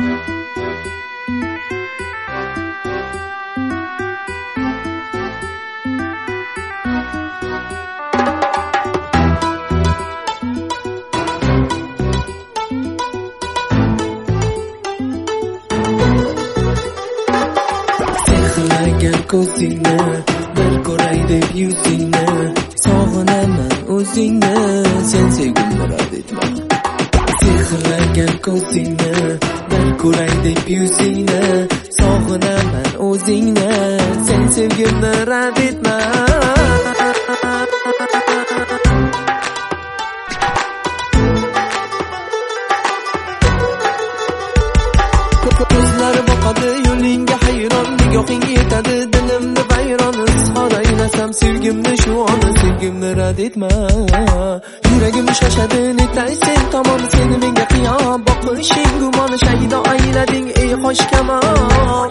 ko'zingni bir ko'ray deb yuzingni sog'inaman o'zingni sen sevgimni rad etma. Sehrlagan ko'zingni bir ko'ray deb yuzingni sog'inaman o'zingni sen sevgimni rad etma. Ko'zlari boqadi yo'lingga hayron, nigohing yetadi dilimni vayron. Izhor aylasam sevgimni shu ona, sevgimni rad etma. Yuragim shoshadi netay sen tomon, seni menga qiyon boqishing gumon. Shaydo aylading ey qo'sh kamon.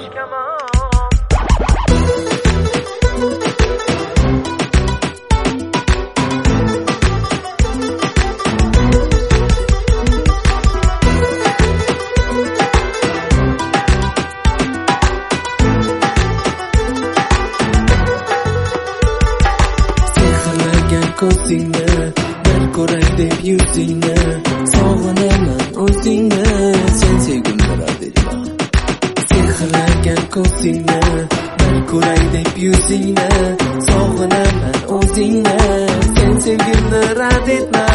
Ko'zingni bir ko'ray deb yuzingni sog'inaman o'zingni sen sevgimni rad etma. Sehrlagan ko'zingni bir ko'ray deb yuzingni sog'inaman o'zingni sen sevgimni rad etma.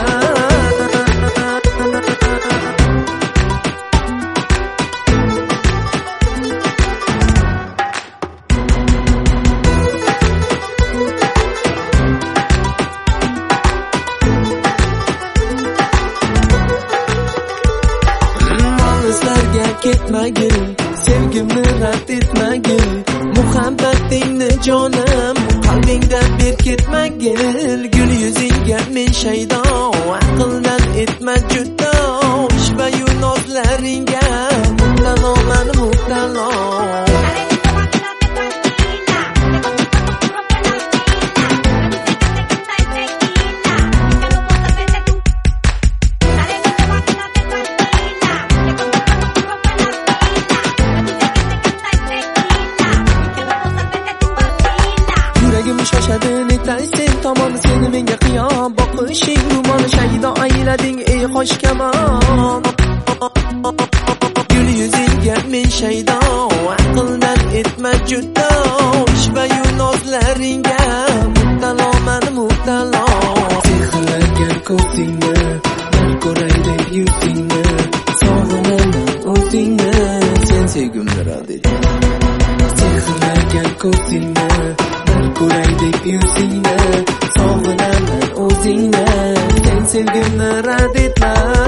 Ketmagin, sevgimni rad etmagin, muhabbatingni jonim qalbingdan ber ketmagin. Gul yuzingga men shaydo, aqldan etma judo, ishbayu nozlaringga muhtaloman muhtalo. Shoshadi netay sen tomon, seni menga qiyon boqishing gumon. Shaydo aylading ey qo'sh kamon. Gul yuzingga men shaydo, aqldan etma judo, ishbayu nozlaringga muhtaloman muhtalo. Sehrlagan ko'zingni bir ko'ray deb yuzingni sog'inaman o'zingni sen sevgimni rad etma. Sehrlagan ko'zingni ko'ray deb yuzingni sog'inaman o'zingni sen sevgimni rad etma.